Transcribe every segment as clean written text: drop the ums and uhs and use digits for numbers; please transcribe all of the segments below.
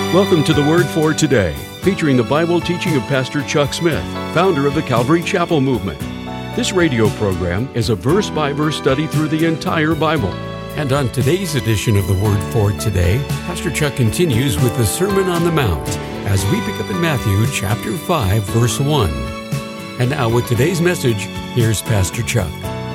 Welcome to the Word for Today, featuring the Bible teaching of Pastor Chuck Smith, founder of the Calvary Chapel Movement. This radio program is a verse-by-verse study through the entire Bible. And on today's edition of the Word for Today, Pastor Chuck continues with the Sermon on the Mount as we pick up in Matthew chapter 5, verse 1. And now with today's message, here's Pastor Chuck.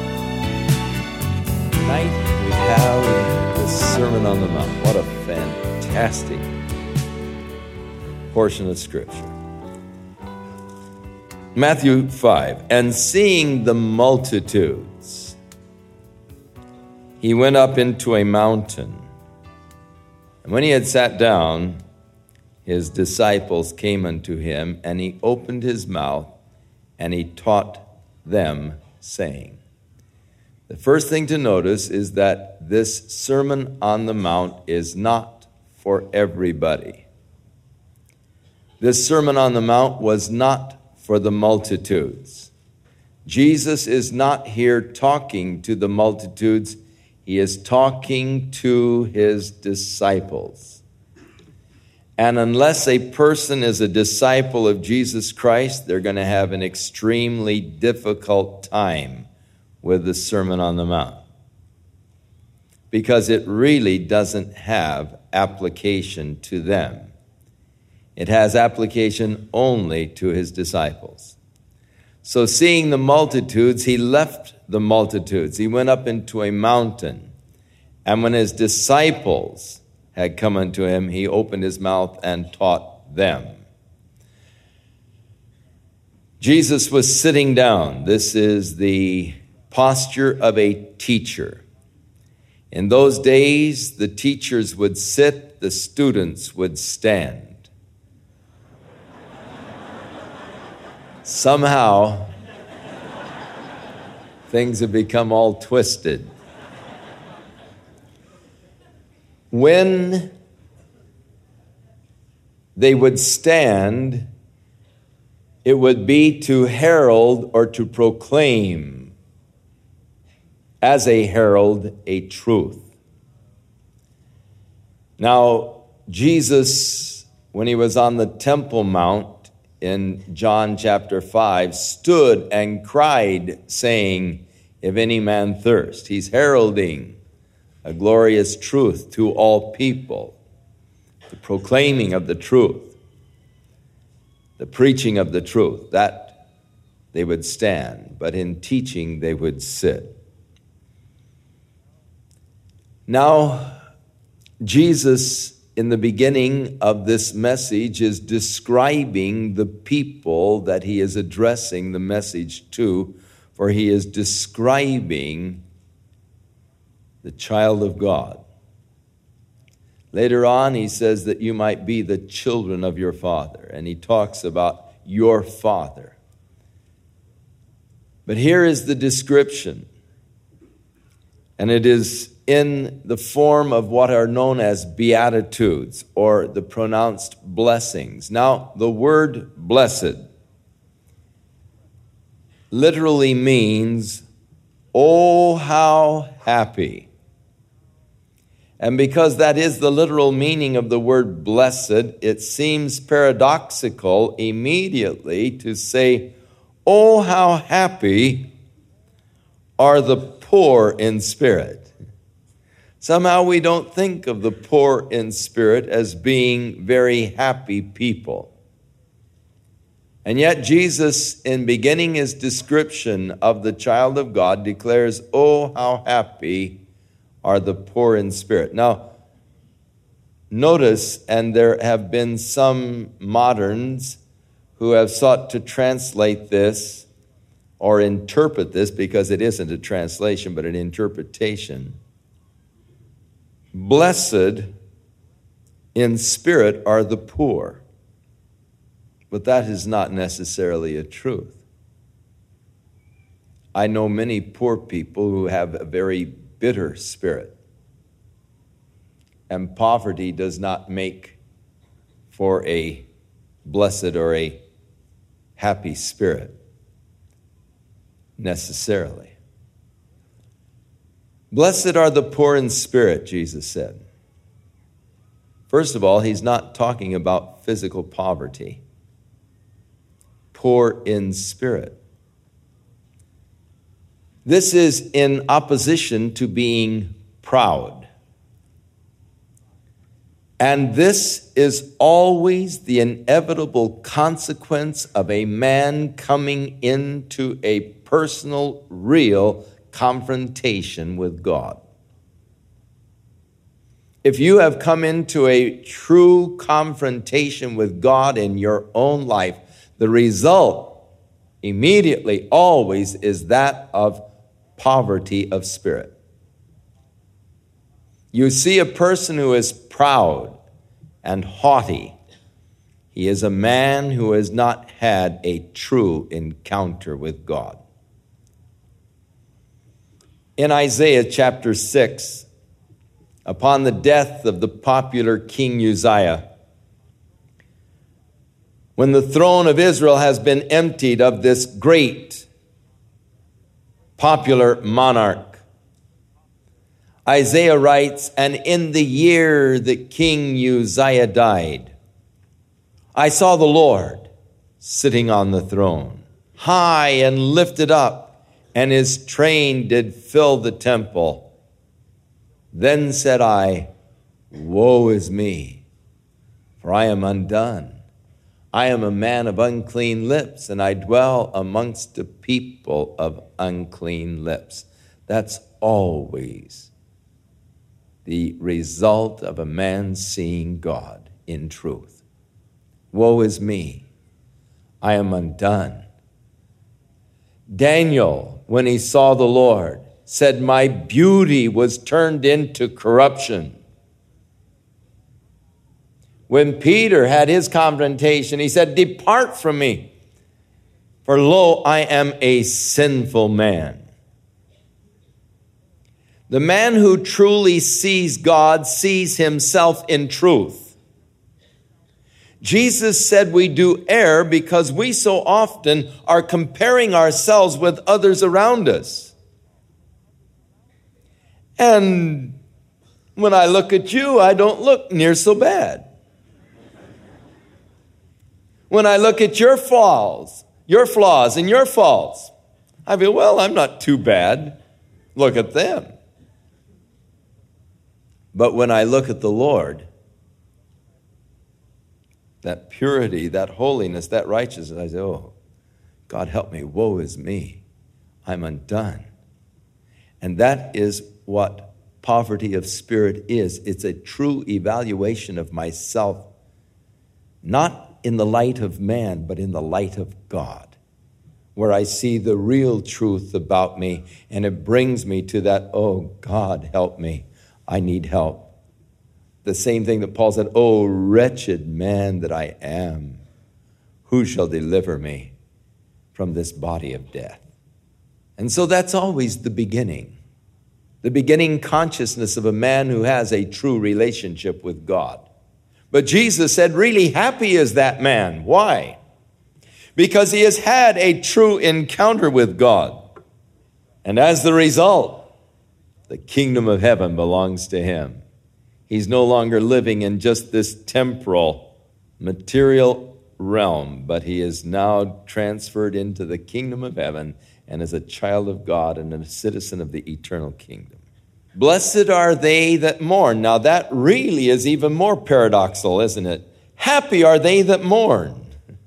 Tonight we have the Sermon on the Mount. What a fantastic portion of Scripture. Matthew 5, and seeing the multitudes, he went up into a mountain. And when he had sat down, his disciples came unto him, and he opened his mouth, and he taught them, saying. The first thing to notice is that this Sermon on the Mount is not for everybody. This Sermon on the Mount was not for the multitudes. Jesus is not here talking to the multitudes. He is talking to his disciples. And unless a person is a disciple of Jesus Christ, they're going to have an extremely difficult time with the Sermon on the Mount, because it really doesn't have application to them. It has application only to his disciples. So seeing the multitudes, he left the multitudes. He went up into a mountain. And when his disciples had come unto him, he opened his mouth and taught them. Jesus was sitting down. This is the posture of a teacher. In those days, the teachers would sit, the students would stand. Somehow, things have become all twisted. When they would stand, it would be to herald or to proclaim, as a herald, a truth. Now, Jesus, when he was on the Temple Mount, in John chapter 5, stood and cried, saying, if any man thirst. He's heralding a glorious truth to all people, the proclaiming of the truth, the preaching of the truth, that they would stand, but in teaching they would sit. Now, Jesus, in the beginning of this message, is describing the people that he is addressing the message to, for he is describing the child of God. Later on, he says that you might be the children of your Father, and he talks about your Father. But here is the description, and it is in the form of what are known as beatitudes, or the pronounced blessings. Now, the word blessed literally means, oh, how happy. And because that is the literal meaning of the word blessed, it seems paradoxical immediately to say, oh, how happy are the poor in spirit. Somehow we don't think of the poor in spirit as being very happy people. And yet Jesus, in beginning his description of the child of God, declares, oh, how happy are the poor in spirit. Now, notice, and there have been some moderns who have sought to translate this or interpret this, because it isn't a translation but an interpretation. Blessed in spirit are the poor. But that is not necessarily a truth. I know many poor people who have a very bitter spirit. And poverty does not make for a blessed or a happy spirit, necessarily. Blessed are the poor in spirit, Jesus said, First of all, he's not talking about physical poverty. Poor in spirit. This is in opposition to being proud. And this is always the inevitable consequence of a man coming into a personal, real confrontation with God. If you have come into a true confrontation with God in your own life, the result immediately always is that of poverty of spirit. You see a person who is proud and haughty. He is a man who has not had a true encounter with God. In Isaiah chapter 6, upon the death of the popular King Uzziah, when the throne of Israel has been emptied of this great popular monarch, Isaiah writes, "And in the year that King Uzziah died, I saw the Lord sitting on the throne, high and lifted up, and his train did fill the temple. Then said I, Woe is me, for I am undone. I am a man of unclean lips, and I dwell amongst the people of unclean lips." That's always the result of a man seeing God in truth. Woe is me, I am undone. Daniel, when he saw the Lord, said, "My beauty was turned into corruption." When Peter had his confrontation, he said, "Depart from me, for lo, I am a sinful man." The man who truly sees God sees himself in truth. Jesus said we do err because we so often are comparing ourselves with others around us. And when I look at you, I don't look near so bad. When I look at your flaws and your faults, I feel, well, I'm not too bad. Look at them. But when I look at the Lord, that purity, that holiness, that righteousness, I say, oh, God help me, woe is me, I'm undone. And that is what poverty of spirit is. It's a true evaluation of myself, not in the light of man, but in the light of God, where I see the real truth about me, and it brings me to that, oh, God, help me. I need help. The same thing that Paul said, "Oh, wretched man that I am, who shall deliver me from this body of death?" And so that's always the beginning consciousness of a man who has a true relationship with God. But Jesus said, really happy is that man. Why? Because he has had a true encounter with God. And as the result, the kingdom of heaven belongs to him. He's no longer living in just this temporal, material realm, but he is now transferred into the kingdom of heaven and is a child of God and a citizen of the eternal kingdom. Blessed are they that mourn. Now that really is even more paradoxical, isn't it? Happy are they that mourn.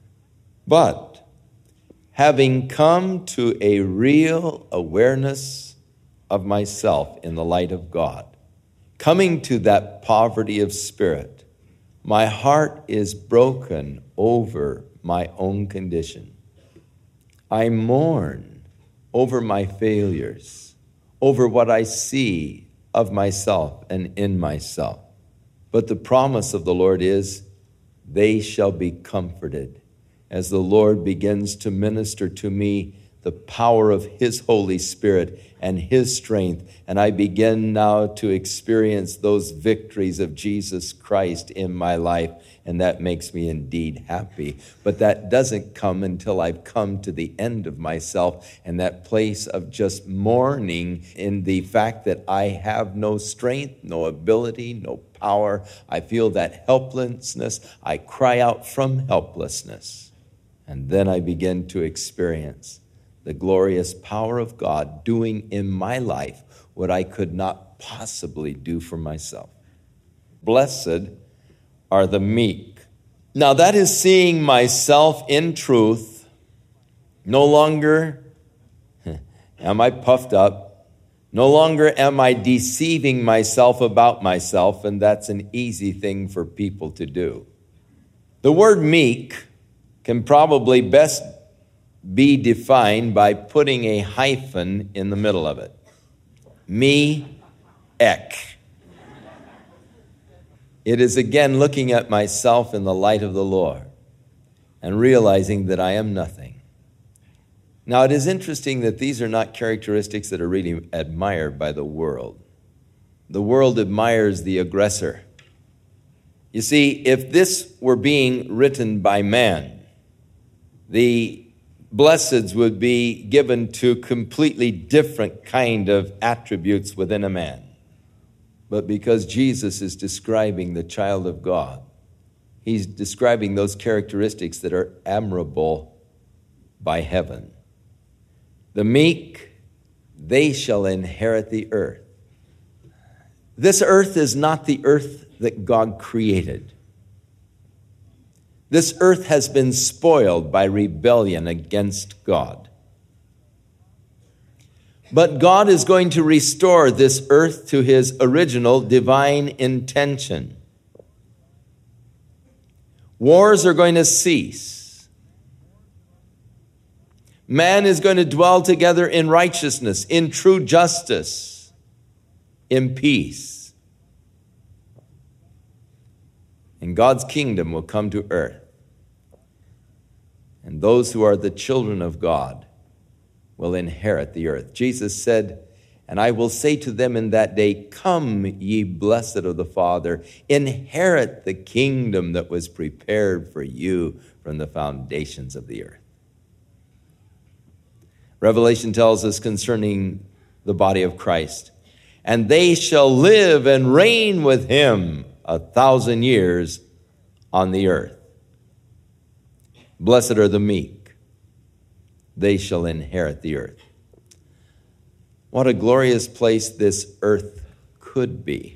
But having come to a real awareness of myself in the light of God, coming to that poverty of spirit, my heart is broken over my own condition. I mourn over my failures, over what I see of myself and in myself. But the promise of the Lord is, they shall be comforted as the Lord begins to minister to me the power of his Holy Spirit and his strength. And I begin now to experience those victories of Jesus Christ in my life. And that makes me indeed happy. But that doesn't come until I've come to the end of myself and that place of just mourning in the fact that I have no strength, no ability, no power. I feel that helplessness. I cry out from helplessness. And then I begin to experience the glorious power of God doing in my life what I could not possibly do for myself. Blessed are the meek. Now that is seeing myself in truth. No longer am I puffed up. No longer am I deceiving myself about myself, and that's an easy thing for people to do. The word meek can probably best be defined by putting a hyphen in the middle of it. Me-ek. It is again looking at myself in the light of the Lord and realizing that I am nothing. Now, it is interesting that these are not characteristics that are really admired by the world. The world admires the aggressor. You see, if this were being written by man, the blesseds would be given to completely different kind of attributes within a man. But because Jesus is describing the child of God, he's describing those characteristics that are admirable by heaven. The meek, they shall inherit the earth. This earth is not the earth that God created. This earth has been spoiled by rebellion against God. But God is going to restore this earth to his original divine intention. Wars are going to cease. Man is going to dwell together in righteousness, in true justice, in peace. And God's kingdom will come to earth. And those who are the children of God will inherit the earth. Jesus said, and I will say to them in that day, come, ye blessed of the Father, inherit the kingdom that was prepared for you from the foundations of the earth. Revelation tells us concerning the body of Christ, and they shall live and reign with him 1,000 years on the earth. Blessed are the meek. They shall inherit the earth. What a glorious place this earth could be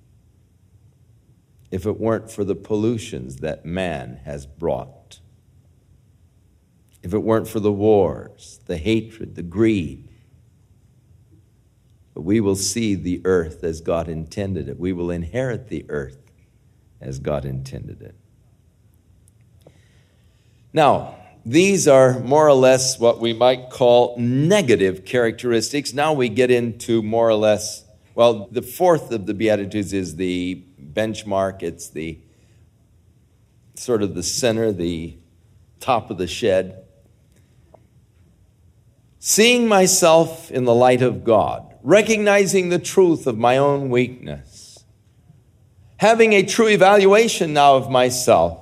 if it weren't for the pollutions that man has brought. If it weren't for the wars, the hatred, the greed. But we will see the earth as God intended it. We will inherit the earth as God intended it. Now, these are more or less what we might call negative characteristics. Now we get into more or less, well, the fourth of the Beatitudes is the benchmark. It's the sort of the center, the top of the shed. Seeing myself in the light of God, recognizing the truth of my own weakness, having a true evaluation now of myself,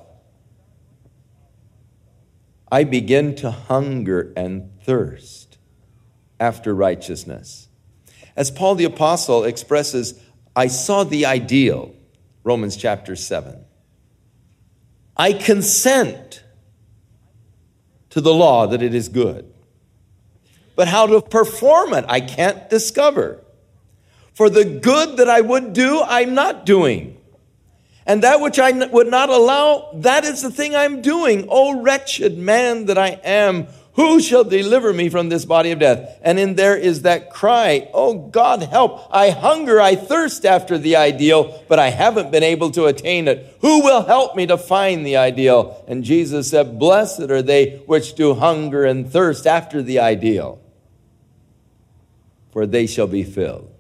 I begin to hunger and thirst after righteousness. As Paul the Apostle expresses, I saw the ideal, Romans chapter 7. I consent to the law that it is good. But how to perform it, I can't discover. For the good that I would do, I'm not doing. And that which I would not allow, that is the thing I'm doing. O wretched man that I am, who shall deliver me from this body of death? And in there is that cry, oh God, help. I hunger, I thirst after the ideal, but I haven't been able to attain it. Who will help me to find the ideal? And Jesus said, blessed are they which do hunger and thirst after the ideal, for they shall be filled.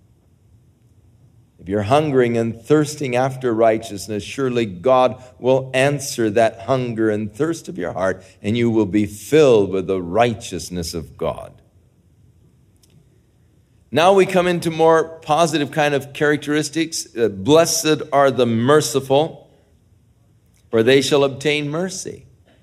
If you're hungering and thirsting after righteousness, surely God will answer that hunger and thirst of your heart, and you will be filled with the righteousness of God. Now we come into more positive kind of characteristics. Blessed are the merciful, for they shall obtain mercy.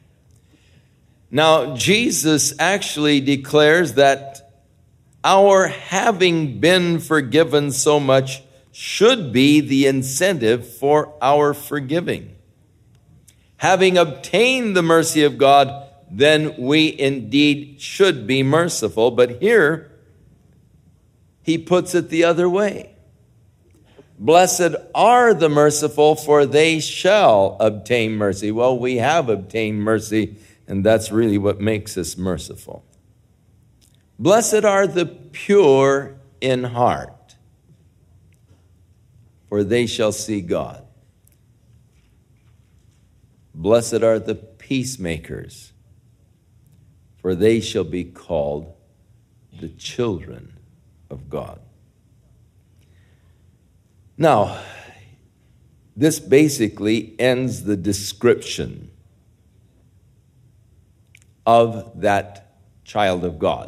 Now, Jesus actually declares that our having been forgiven so much should be the incentive for our forgiving. Having obtained the mercy of God, then we indeed should be merciful. But here, he puts it the other way. Blessed are the merciful, for they shall obtain mercy. Well, we have obtained mercy, and that's really what makes us merciful. Blessed are the pure in heart, for they shall see God. Blessed are the peacemakers, for they shall be called the children of God. Now, this basically ends the description of that child of God.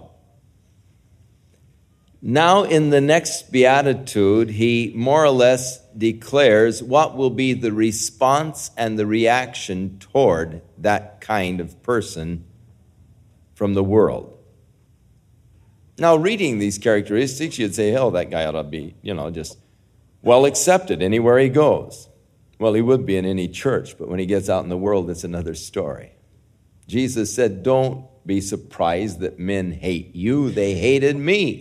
Now, in the next beatitude, he more or less declares what will be the response and the reaction toward that kind of person from the world. Now, reading these characteristics, you'd say, hell, that guy ought to be, just well accepted anywhere he goes. Well, he would be in any church, but when he gets out in the world, it's another story. Jesus said, don't be surprised that men hate you. They hated me.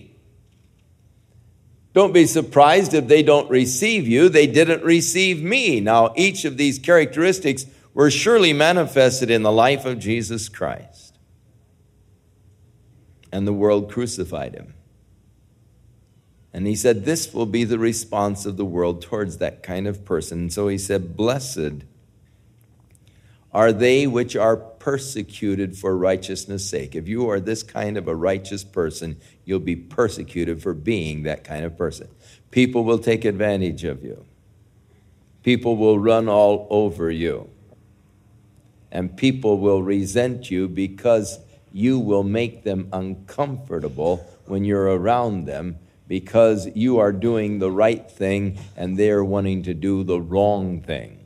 Don't be surprised if they don't receive you. They didn't receive me. Now, each of these characteristics were surely manifested in the life of Jesus Christ. And the world crucified him. And he said, this will be the response of the world towards that kind of person. And so he said, blessed are they which are persecuted for righteousness' sake. If you are this kind of a righteous person, you'll be persecuted for being that kind of person. People will take advantage of you. People will run all over you. And people will resent you because you will make them uncomfortable when you're around them, because you are doing the right thing and they're wanting to do the wrong thing.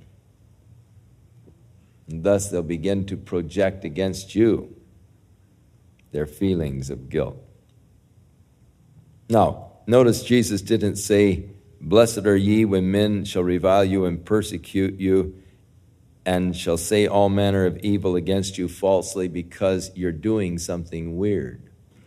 And thus they'll begin to project against you their feelings of guilt. Now, notice Jesus didn't say, blessed are ye when men shall revile you and persecute you and shall say all manner of evil against you falsely because you're doing something weird.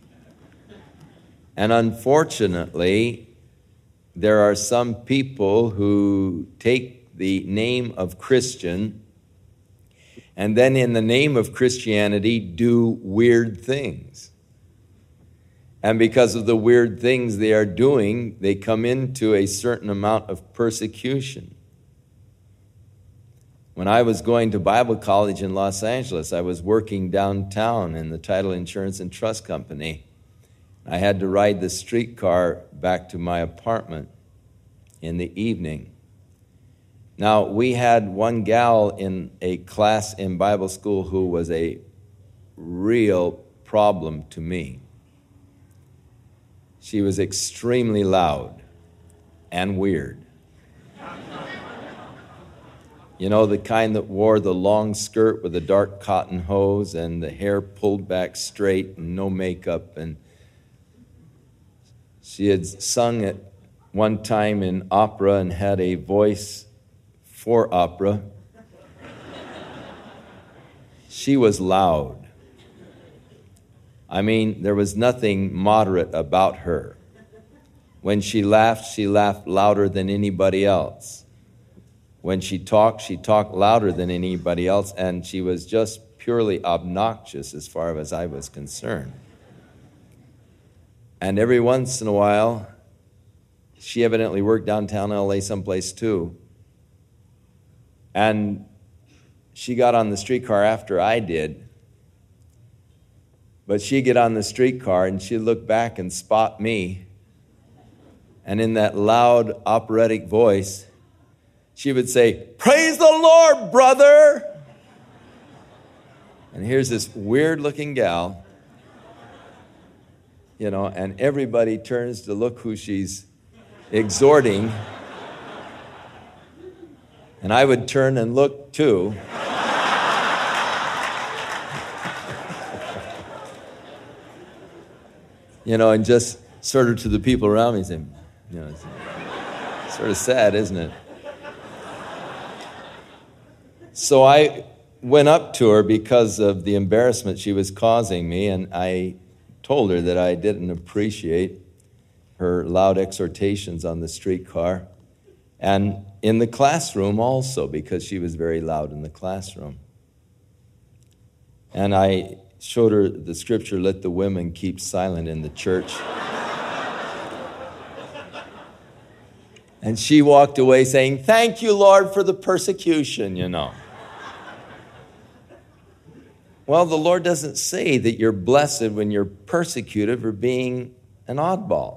And unfortunately, there are some people who take the name of Christian and then in the name of Christianity do weird things. And because of the weird things they are doing, they come into a certain amount of persecution. When I was going to Bible college in Los Angeles, I was working downtown in the Title Insurance and Trust Company. I had to ride the streetcar back to my apartment in the evening. Now, we had one gal in a class in Bible school who was a real problem to me. She was extremely loud and weird. You know, the kind that wore the long skirt with a dark cotton hose and the hair pulled back straight and no makeup. And she had sung at one time in opera and had a voice for opera. She was loud. I mean, there was nothing moderate about her. When she laughed louder than anybody else. When she talked louder than anybody else, and she was just purely obnoxious as far as I was concerned. And every once in a while, she evidently worked downtown LA someplace too. And she got on the streetcar after I did. But she'd get on the streetcar and she'd look back and spot me. And in that loud operatic voice, she would say, "Praise the Lord, brother!" And here's this weird-looking gal, and everybody turns to look who she's exhorting. And I would turn and look too. And just sort of to the people around me say, Sort of sad, isn't it? So I went up to her because of the embarrassment she was causing me, and I told her that I didn't appreciate her loud exhortations on the streetcar and in the classroom also, because she was very loud in the classroom. And I showed her the scripture, let the women keep silent in the church. And she walked away saying, thank you, Lord, for the persecution, you know. Well, the Lord doesn't say that you're blessed when you're persecuted for being an oddball.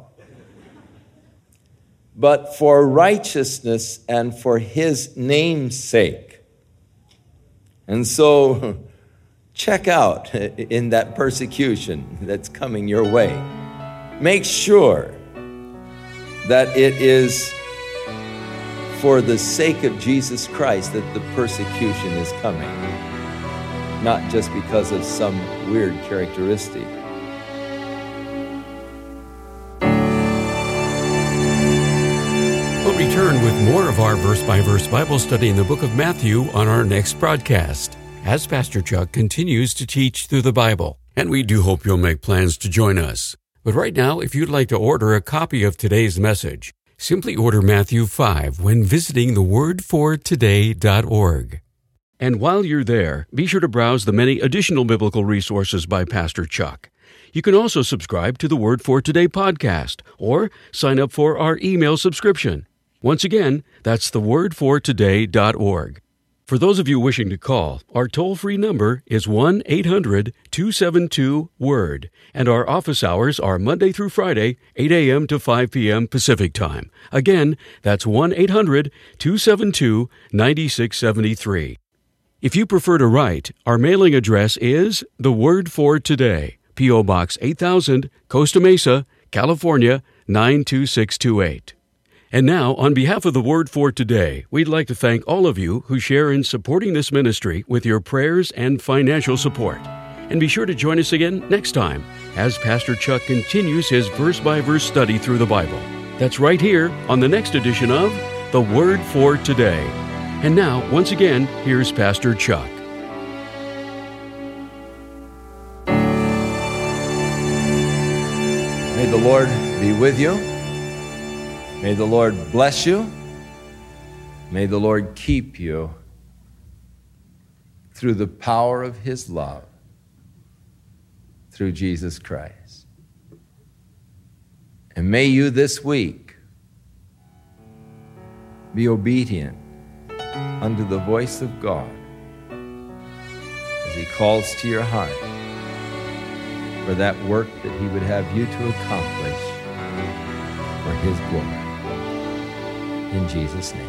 But for righteousness and for His name's sake. And so, check out in that persecution that's coming your way. Make sure that it is for the sake of Jesus Christ that the persecution is coming, not just because of some weird characteristic. We'll return with more of our verse-by-verse Bible study in the book of Matthew on our next broadcast, as Pastor Chuck continues to teach through the Bible. And we do hope you'll make plans to join us. But right now, if you'd like to order a copy of today's message, simply order Matthew 5 when visiting thewordfortoday.org. And while you're there, be sure to browse the many additional biblical resources by Pastor Chuck. You can also subscribe to the Word for Today podcast or sign up for our email subscription. Once again, that's thewordfortoday.org. For those of you wishing to call, our toll-free number is 1-800-272-WORD, and our office hours are Monday through Friday, 8 a.m. to 5 p.m. Pacific Time. Again, that's 1-800-272-9673. If you prefer to write, our mailing address is The Word for Today, P.O. Box 8000, Costa Mesa, California, 92628. And now, on behalf of The Word for Today, we'd like to thank all of you who share in supporting this ministry with your prayers and financial support. And be sure to join us again next time as Pastor Chuck continues his verse-by-verse study through the Bible. That's right here on the next edition of The Word for Today. And now, once again, here's Pastor Chuck. May the Lord be with you. May the Lord bless you. May the Lord keep you through the power of His love, through Jesus Christ. And may you this week be obedient unto the voice of God as He calls to your heart for that work that He would have you to accomplish for His glory. In Jesus' name.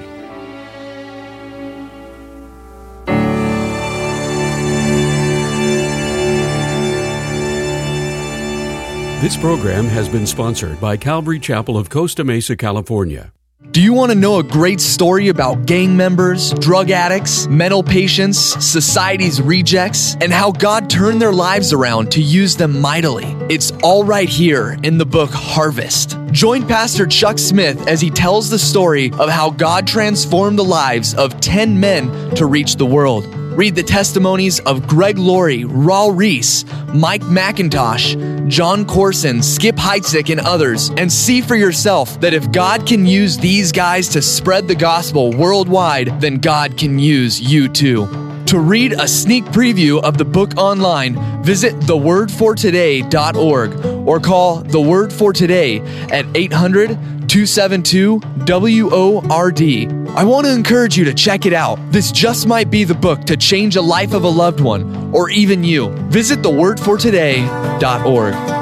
This program has been sponsored by Calvary Chapel of Costa Mesa, California. Do you want to know a great story about gang members, drug addicts, mental patients, society's rejects, and how God turned their lives around to use them mightily? It's all right here in the book Harvest. Join Pastor Chuck Smith as he tells the story of how God transformed the lives of 10 men to reach the world. Read the testimonies of Greg Laurie, Raul Reese, Mike McIntosh, John Corson, Skip Heitzig, and others, and see for yourself that if God can use these guys to spread the gospel worldwide, then God can use you too. To read a sneak preview of the book online, visit thewordfortoday.org or call The Word for Today at 800-272-WORD. I want to encourage you to check it out. This just might be the book to change a life of a loved one or even you. Visit thewordfortoday.org.